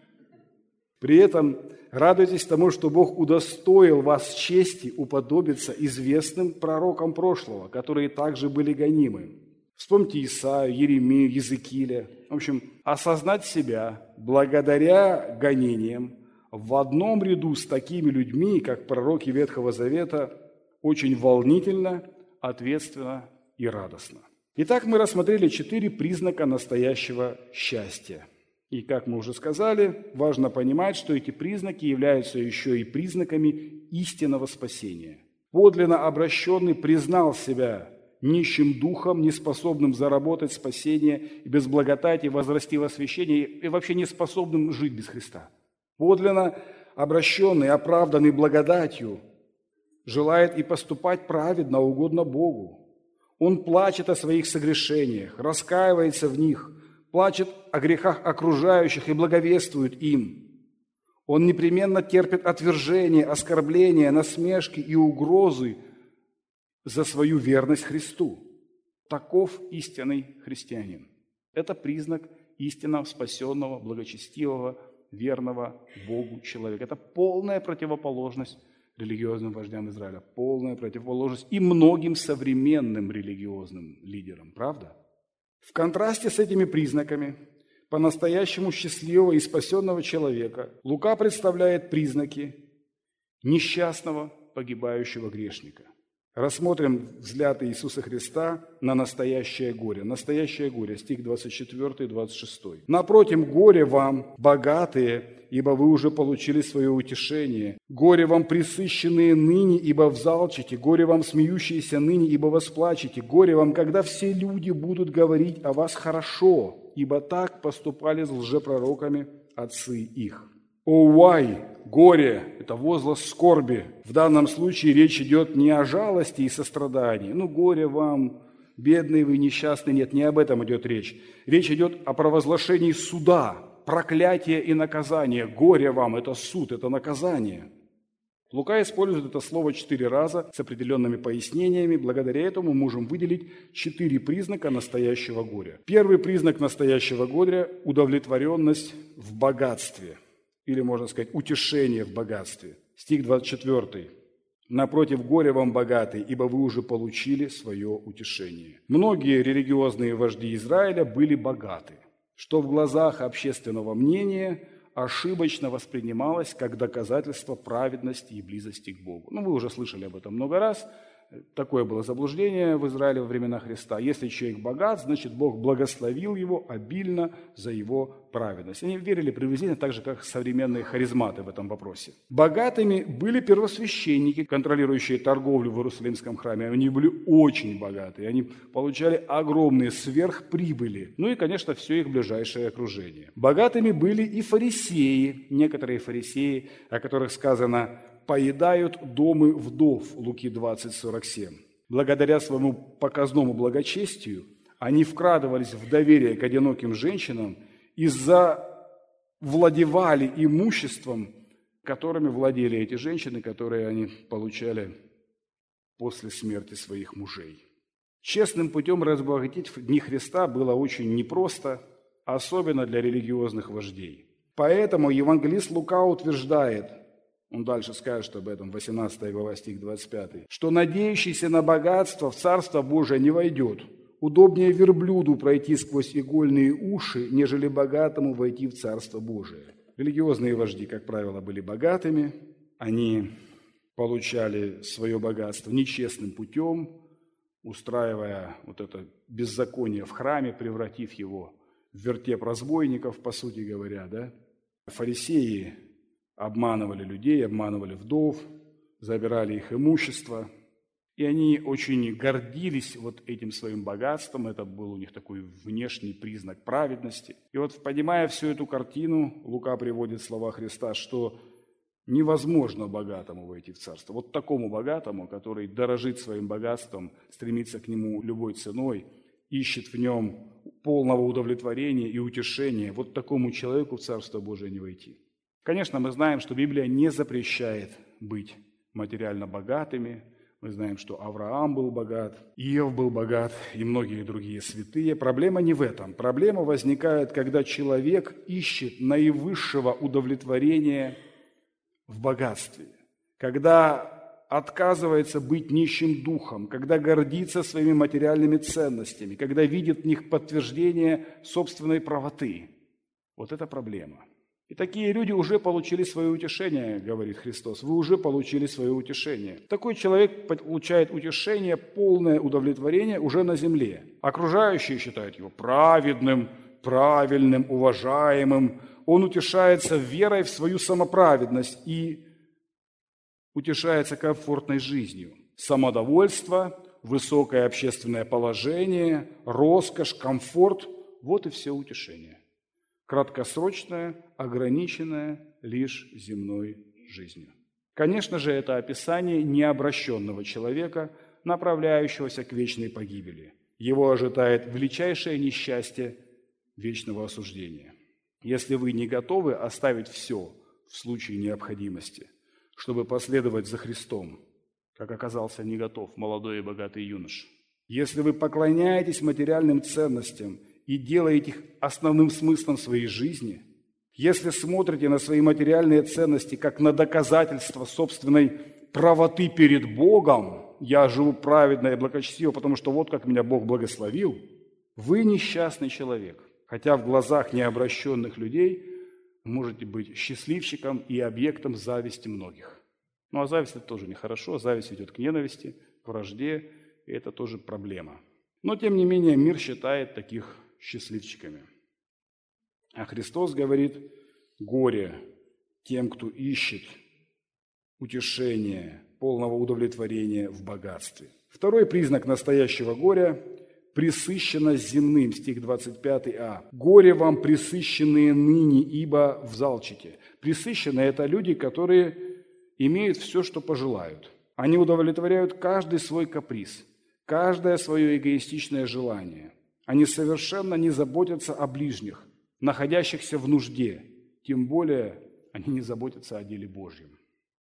При этом радуйтесь тому, что Бог удостоил вас чести уподобиться известным пророкам прошлого, которые также были гонимы. Вспомните Исаию, Еремию, Иезекииля. В общем, осознать себя благодаря гонениям в одном ряду с такими людьми, как пророки Ветхого Завета, очень волнительно, ответственно и радостно. Итак, мы рассмотрели четыре признака настоящего счастья. И, как мы уже сказали, важно понимать, что эти признаки являются еще и признаками истинного спасения. Подлинно обращенный признал себя нищим духом, неспособным заработать спасение и без благодати возрасти в освящение, и вообще неспособным жить без Христа. Подлинно обращенный, оправданный благодатью, желает и поступать праведно, угодно Богу. Он плачет о своих согрешениях, раскаивается в них, плачет о грехах окружающих и благовествует им. Он непременно терпит отвержение, оскорбления, насмешки и угрозы за свою верность Христу. Таков истинный христианин. Это признак истинно спасенного, благочестивого, верного Богу человека. Это полная противоположность религиозным вождям Израиля, полная противоположность и многим современным религиозным лидерам, правда? В контрасте с этими признаками по-настоящему счастливого и спасенного человека Лука представляет признаки несчастного, погибающего грешника. Рассмотрим взгляд Иисуса Христа на настоящее горе. Настоящее горе, стих двадцать четыре двадцать шесть. «Напротив, горе вам, богатые, ибо вы уже получили свое утешение. Горе вам, пресыщенные ныне, ибо взалчите. Горе вам, смеющиеся ныне, ибо восплачете. Горе вам, когда все люди будут говорить о вас хорошо, ибо так поступали с лжепророками отцы их». «Оуай, горе» – это возглас скорби. В данном случае речь идет не о жалости и сострадании. Ну, горе вам, бедные вы, несчастные. Нет, не об этом идет речь. Речь идет о провозглашении суда, проклятия и наказания. Горе вам – это суд, это наказание. Лука использует это слово четыре раза с определенными пояснениями. Благодаря этому мы можем выделить четыре признака настоящего горя. Первый признак настоящего горя – удовлетворенность в богатстве. Или, можно сказать, утешение в богатстве. Стих двадцать четыре. «Напротив, горе вам, богатые, ибо вы уже получили свое утешение». Многие религиозные вожди Израиля были богаты, что в глазах общественного мнения ошибочно воспринималось как доказательство праведности и близости к Богу. Ну, вы уже слышали об этом много раз. Такое было заблуждение в Израиле во времена Христа. Если человек богат, значит, Бог благословил его обильно за его праведность. Они верили приблизительно так же, как современные харизматы в этом вопросе. Богатыми были первосвященники, контролирующие торговлю в Иерусалимском храме. Они были очень богатые, они получали огромные сверхприбыли. Ну и, конечно, все их ближайшее окружение. Богатыми были и фарисеи, некоторые фарисеи, о которых сказано «поедают домы вдов» Луки двадцать сорок семь. Благодаря своему показному благочестию они вкрадывались в доверие к одиноким женщинам и завладевали имуществом, которыми владели эти женщины, которые они получали после смерти своих мужей. Честным путем разбогатеть в дни Христа было очень непросто, особенно для религиозных вождей. Поэтому евангелист Лука утверждает, он дальше скажет об этом, восемнадцатая глава, стих двадцать пятый, что надеющийся на богатство в Царство Божие не войдет. Удобнее верблюду пройти сквозь игольные уши, нежели богатому войти в Царство Божие. Религиозные вожди, как правило, были богатыми. Они получали свое богатство нечестным путем, устраивая вот это беззаконие в храме, превратив его в вертеп разбойников, по сути говоря, да? Фарисеи обманывали людей, обманывали вдов, забирали их имущество. И они очень гордились вот этим своим богатством. Это был у них такой внешний признак праведности. И вот, понимая всю эту картину, Лука приводит слова Христа, что невозможно богатому войти в царство. Вот такому богатому, который дорожит своим богатством, стремится к нему любой ценой, ищет в нем полного удовлетворения и утешения, вот такому человеку в Царство Божие не войти. Конечно, мы знаем, что Библия не запрещает быть материально богатыми. Мы знаем, что Авраам был богат, Иов был богат и многие другие святые. Проблема не в этом. Проблема возникает, когда человек ищет наивысшего удовлетворения в богатстве, когда отказывается быть нищим духом, когда гордится своими материальными ценностями, когда видит в них подтверждение собственной правоты. Вот это проблема. И такие люди уже получили свое утешение, говорит Христос. Вы уже получили свое утешение. Такой человек получает утешение, полное удовлетворение уже на земле. Окружающие считают его праведным, правильным, уважаемым. Он утешается верой в свою самоправедность и утешается комфортной жизнью. Самодовольство, высокое общественное положение, роскошь, комфорт – вот и все утешение. Краткосрочное, ограниченное лишь земной жизнью. Конечно же, это описание необращенного человека, направляющегося к вечной погибели. Его ожидает величайшее несчастье вечного осуждения. Если вы не готовы оставить все в случае необходимости, чтобы последовать за Христом, как оказался не готов молодой и богатый юноша, если вы поклоняетесь материальным ценностям и делаете их основным смыслом своей жизни, если смотрите на свои материальные ценности как на доказательство собственной правоты перед Богом, я живу праведно и благочестиво, потому что вот как меня Бог благословил, вы несчастный человек, хотя в глазах необращенных людей можете быть счастливчиком и объектом зависти многих. Ну а зависть – это тоже нехорошо, зависть ведет к ненависти, к вражде, и это тоже проблема. Но тем не менее мир считает таких счастливчиками. А Христос говорит: горе тем, кто ищет утешения, полного удовлетворения в богатстве. Второй признак настоящего горя – пресыщенность земным, стих двадцать пятый а. «Горе вам, пресыщенные ныне, ибо взалчите». Пресыщенные – это люди, которые имеют все, что пожелают. Они удовлетворяют каждый свой каприз, каждое свое эгоистичное желание. Они совершенно не заботятся о ближних, находящихся в нужде, тем более они не заботятся о деле Божьем.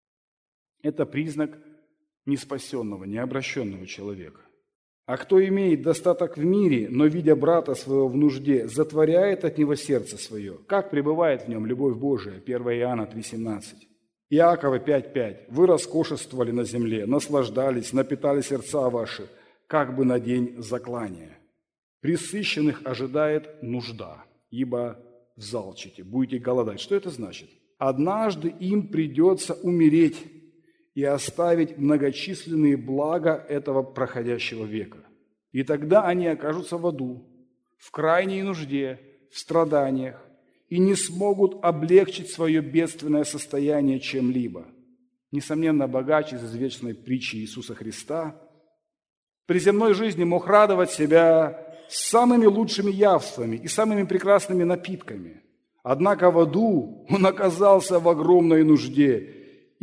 Это признак неспасенного, необращенного человека. А кто имеет достаток в мире, но, видя брата своего в нужде, затворяет от него сердце свое, как пребывает в нем любовь Божия? первое Иоанна три семнадцать. Иакова пять пять. «Вы роскошествовали на земле, наслаждались, напитали сердца ваши, как бы на день заклания. Пресыщенных ожидает нужда, ибо взалчите, будете голодать». Что это значит? Однажды им придется умереть и оставить многочисленные блага этого проходящего века. И тогда они окажутся в аду, в крайней нужде, в страданиях, и не смогут облегчить свое бедственное состояние чем-либо. Несомненно, богач из извечной притчи Иисуса Христа при земной жизни мог радовать себя самыми лучшими явствами и самыми прекрасными напитками. Однако в аду он оказался в огромной нужде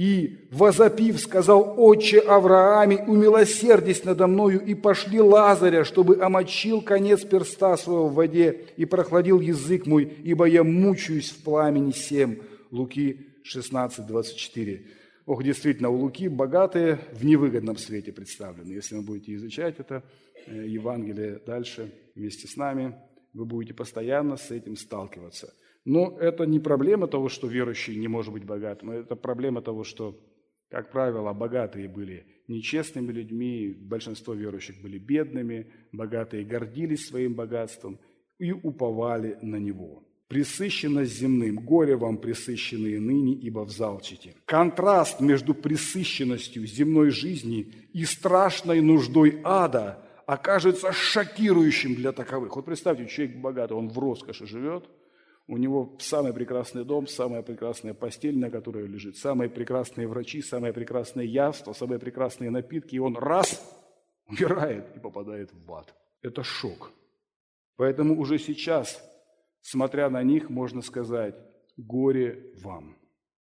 и, возопив, сказал: «Отче Аврааме, умилосердись надо мною, и пошли Лазаря, чтобы омочил конец перста своего в воде и прохладил язык мой, ибо я мучаюсь в пламени сем». Луки шестнадцать двадцать четыре. Ох, действительно, у Луки богатые в невыгодном свете представлены. Если вы будете изучать это Евангелие дальше вместе с нами, вы будете постоянно с этим сталкиваться. Но это не проблема того, что верующий не может быть богатым. Это проблема того, что, как правило, богатые были нечестными людьми, большинство верующих были бедными, богатые гордились своим богатством и уповали на него. Пресыщенность земным, горе вам, пресыщенные ныне, ибо взалчите. Контраст между пресыщенностью земной жизни и страшной нуждой ада окажется шокирующим для таковых. Вот представьте, человек богатый, он в роскоши живет, у него самый прекрасный дом, самая прекрасная постель, на которой лежит, самые прекрасные врачи, самое прекрасное явство, самые прекрасные напитки, и он раз умирает и попадает в ад. Это шок. Поэтому уже сейчас, смотря на них, можно сказать: горе вам.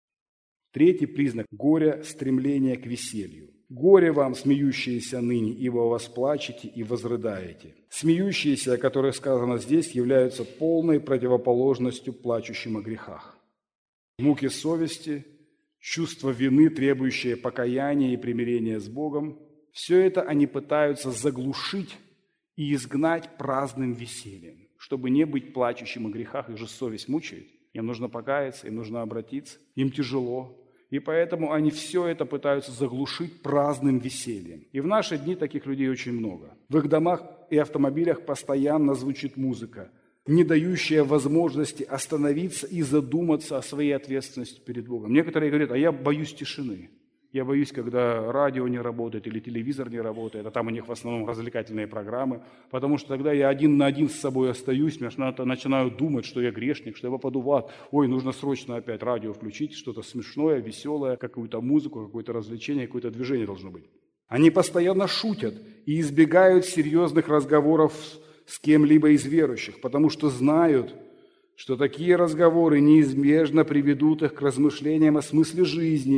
Третий признак горя – стремление к веселью. Горе вам, смеющиеся ныне, ибо восплачете и возрыдаете. Смеющиеся, о которых сказано здесь, являются полной противоположностью плачущим о грехах. Муки совести, чувство вины, требующее покаяния и примирения с Богом – все это они пытаются заглушить и изгнать праздным весельем, чтобы не быть плачущим о грехах. Их же совесть мучает. Им нужно покаяться, им нужно обратиться, им тяжело. И поэтому они все это пытаются заглушить праздным весельем. И в наши дни таких людей очень много. В их домах и автомобилях постоянно звучит музыка, не дающая возможности остановиться и задуматься о своей ответственности перед Богом. Некоторые говорят: а я боюсь тишины. Я боюсь, когда радио не работает или телевизор не работает, а там у них в основном развлекательные программы, потому что тогда я один на один с собой остаюсь, начинаю думать, что я грешник, что я попаду в ад. Ой, нужно срочно опять радио включить, что-то смешное, веселое, какую-то музыку, какое-то развлечение, какое-то движение должно быть. Они постоянно шутят и избегают серьезных разговоров с кем-либо из верующих, потому что знают, что такие разговоры неизбежно приведут их к размышлениям о смысле жизни,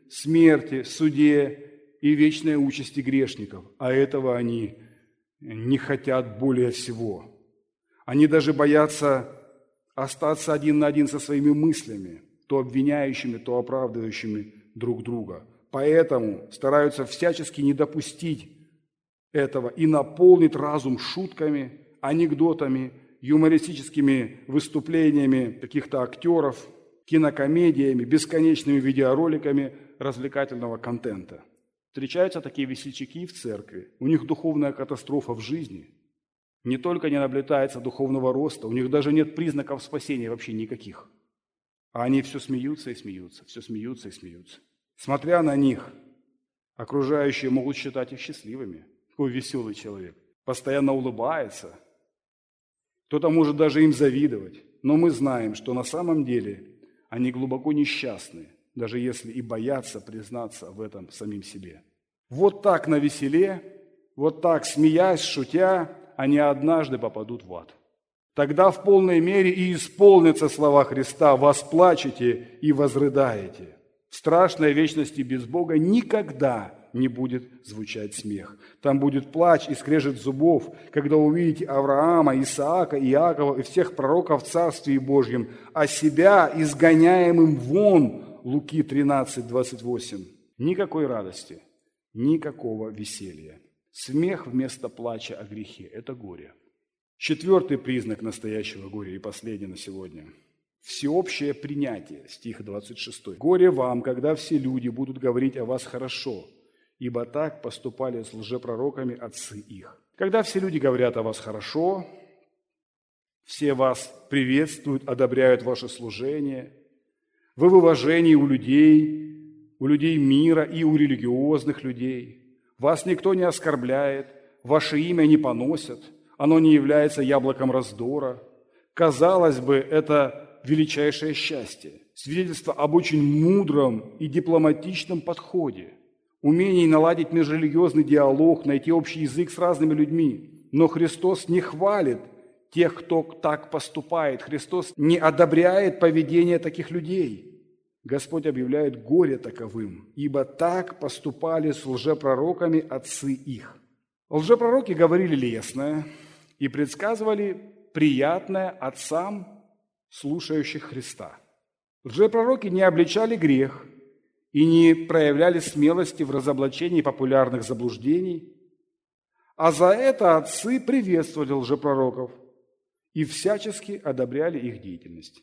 смерти, суде и вечной участи грешников. А этого они не хотят более всего. Они даже боятся остаться один на один со своими мыслями, то обвиняющими, то оправдывающими друг друга. Поэтому стараются всячески не допустить этого и наполнить разум шутками, анекдотами, юмористическими выступлениями каких-то актеров, кинокомедиями, бесконечными видеороликами развлекательного контента. Встречаются такие весельчаки в церкви, у них духовная катастрофа в жизни. Не только не наблюдается духовного роста, у них даже нет признаков спасения вообще никаких. А они все смеются и смеются, все смеются и смеются. Смотря на них, окружающие могут считать их счастливыми. Такой веселый человек, постоянно улыбается. Кто-то может даже им завидовать. Но мы знаем, что на самом деле они глубоко несчастны, даже если и боятся признаться в этом самим себе. Вот так навеселе, вот так смеясь, шутя, они однажды попадут в ад. Тогда в полной мере и исполнятся слова Христа: «Восплачете и возрыдаете». В страшной вечности без Бога никогда не будет звучать смех. Там будет плач и скрежет зубов, когда увидите Авраама, Исаака, Иакова и всех пророков в Царстве Божьем, а себя изгоняемым вон. Луки тринадцать, двадцать восемь. Никакой радости, никакого веселья. Смех вместо плача о грехе – это горе. Четвертый признак настоящего горя и последний на сегодня – всеобщее принятие, стих двадцать шесть. «Горе вам, когда все люди будут говорить о вас хорошо, ибо так поступали с лжепророками отцы их». Когда все люди говорят о вас хорошо, все вас приветствуют, одобряют ваше служение, вы в уважении у людей, у людей мира и у религиозных людей, вас никто не оскорбляет, ваше имя не поносят, оно не является яблоком раздора. Казалось бы, это величайшее счастье, свидетельство об очень мудром и дипломатичном подходе, умении наладить межрелигиозный диалог, найти общий язык с разными людьми. Но Христос не хвалит тех, кто так поступает. Христос не одобряет поведение таких людей. Господь объявляет горе таковым, ибо так поступали с лжепророками отцы их. Лжепророки говорили лестное и предсказывали приятное отцам, слушающих Христа. Лжепророки не обличали грех и не проявляли смелости в разоблачении популярных заблуждений, а за это отцы приветствовали лжепророков и всячески одобряли их деятельность.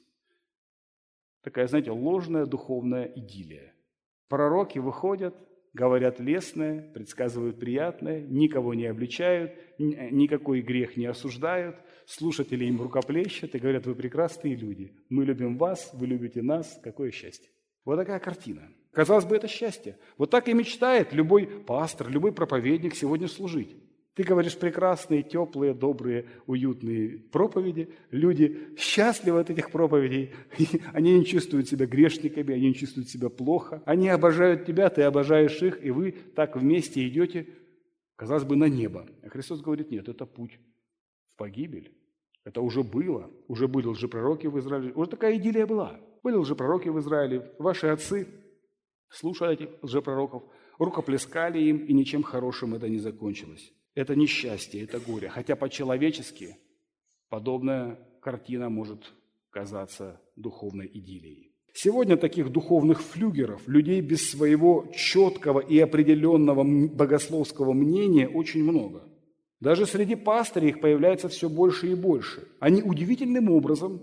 Такая, знаете, ложная духовная идиллия. Пророки выходят, говорят лестное, предсказывают приятное, никого не обличают, никакой грех не осуждают, слушатели им рукоплещут и говорят: вы прекрасные люди, мы любим вас, вы любите нас, какое счастье. Вот такая картина. Казалось бы, это счастье. Вот так и мечтает любой пастор, любой проповедник сегодня служить. Ты говоришь прекрасные, теплые, добрые, уютные проповеди. Люди счастливы от этих проповедей. Они не чувствуют себя грешниками, они не чувствуют себя плохо. Они обожают тебя, ты обожаешь их, и вы так вместе идете, казалось бы, на небо. А Христос говорит: нет, это путь в погибель. Это уже было. Уже были лжепророки в Израиле. Уже такая идиллия была. Были лжепророки в Израиле. Ваши отцы слушали этих лжепророков, рукоплескали им, и ничем хорошим это не закончилось. Это несчастье, это горе. Хотя по-человечески подобная картина может казаться духовной идиллией. Сегодня таких духовных флюгеров, людей без своего четкого и определенного богословского мнения, очень много. Даже среди пастырей их появляется все больше и больше. Они удивительным образом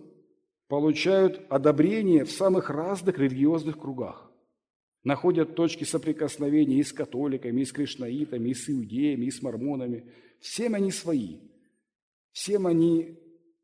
получают одобрение в самых разных религиозных кругах. Находят точки соприкосновения и с католиками, и с кришнаитами, и с иудеями, и с мормонами. Всем они свои. Всем они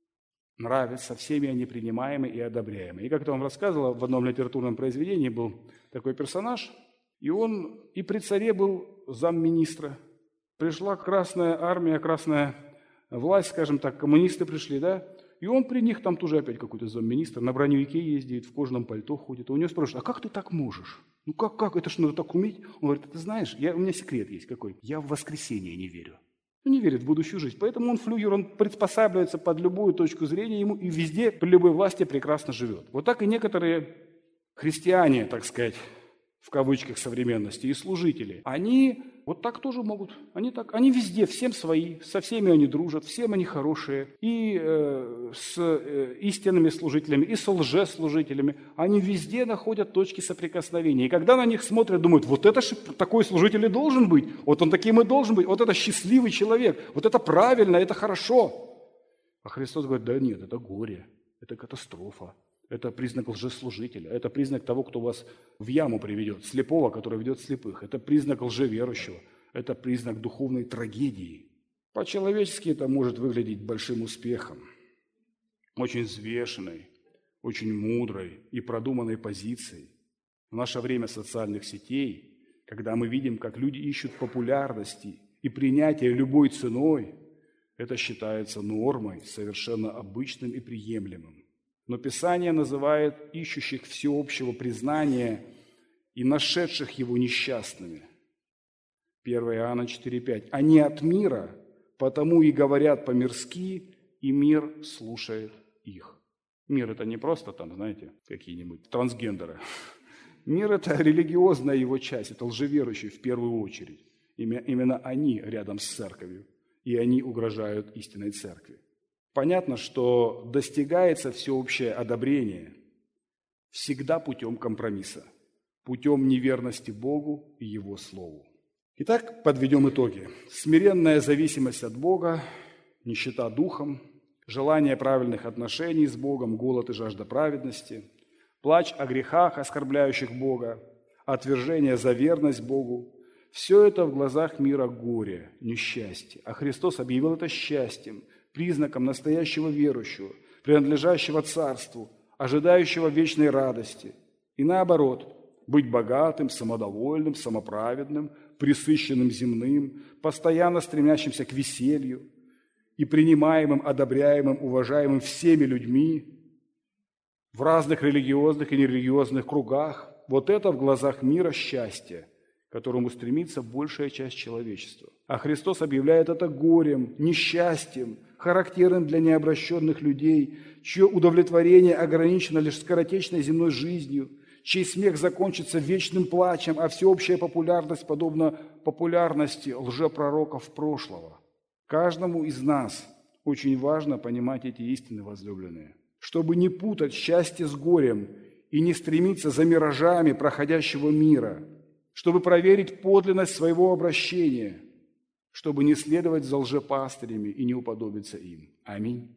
нравятся, всеми они принимаемы и одобряемы. И как-то вам рассказывала, в одном литературном произведении был такой персонаж, и он и при царе был замминистра. Пришла Красная Армия, Красная власть, скажем так, коммунисты пришли, да? И он при них там тоже опять какой-то замминистр, на броневике ездит, в кожаном пальто ходит. А у него спрашивают: а как ты так можешь? Ну как, как? Это ж надо так уметь? Он говорит: ты знаешь, я, у меня секрет есть какой. Я в воскресенье не верю. Он не верит в будущую жизнь. Поэтому он флюгер, он приспосабливается под любую точку зрения ему и везде, при любой власти прекрасно живет. Вот так и некоторые христиане, так сказать, в кавычках современности, и служители, они вот так тоже могут. Они так, они везде, всем свои, со всеми они дружат, всем они хорошие. И э, с э, истинными служителями, и с лжеслужителями. Они везде находят точки соприкосновения. И когда на них смотрят, думают, вот это же такой служитель и должен быть, вот он таким и должен быть, вот это счастливый человек, вот это правильно, это хорошо. А Христос говорит, да нет, это горе, это катастрофа. Это признак лжеслужителя, это признак того, кто вас в яму приведет, слепого, который ведет слепых. Это признак лжеверующего, это признак духовной трагедии. По-человечески это может выглядеть большим успехом, очень взвешенной, очень мудрой и продуманной позицией. В наше время социальных сетей, когда мы видим, как люди ищут популярности и принятия любой ценой, это считается нормой, совершенно обычным и приемлемым. Но Писание называет ищущих всеобщего признания и нашедших его несчастными. первое Иоанна четыре пять. Они от мира, потому и говорят по-мирски, и мир слушает их. Мир – это не просто там, знаете, какие-нибудь трансгендеры. Мир – это религиозная его часть, это лжеверующие в первую очередь. Именно они рядом с церковью, и они угрожают истинной церкви. Понятно, что достигается всеобщее одобрение всегда путем компромисса, путем неверности Богу и Его Слову. Итак, подведем итоги. Смиренная зависимость от Бога, нищета духом, желание правильных отношений с Богом, голод и жажда праведности, плач о грехах, оскорбляющих Бога, отвержение за верность Богу – все это в глазах мира горе, несчастье. А Христос объявил это счастьем, признаком настоящего верующего, принадлежащего Царству, ожидающего вечной радости. И наоборот, быть богатым, самодовольным, самоправедным, пресыщенным земным, постоянно стремящимся к веселью и принимаемым, одобряемым, уважаемым всеми людьми в разных религиозных и нерелигиозных кругах. Вот это в глазах мира счастье, к которому стремится большая часть человечества. А Христос объявляет это горем, несчастьем, характерным для необращенных людей, чье удовлетворение ограничено лишь скоротечной земной жизнью, чей смех закончится вечным плачем, а всеобщая популярность подобна популярности лжепророков прошлого. Каждому из нас очень важно понимать эти истины, возлюбленные, чтобы не путать счастье с горем и не стремиться за миражами проходящего мира, чтобы проверить подлинность своего обращения, чтобы не следовать за лжепастырями и не уподобиться им. Аминь.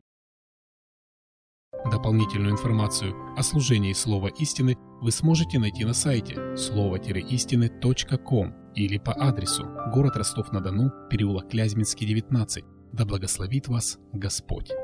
Дополнительную информацию о служении Слова истины вы сможете найти на сайте слово истины точка ком или по адресу город Ростов-на-Дону, переулок Клязьминский, девятнадцать. Да благословит вас Господь!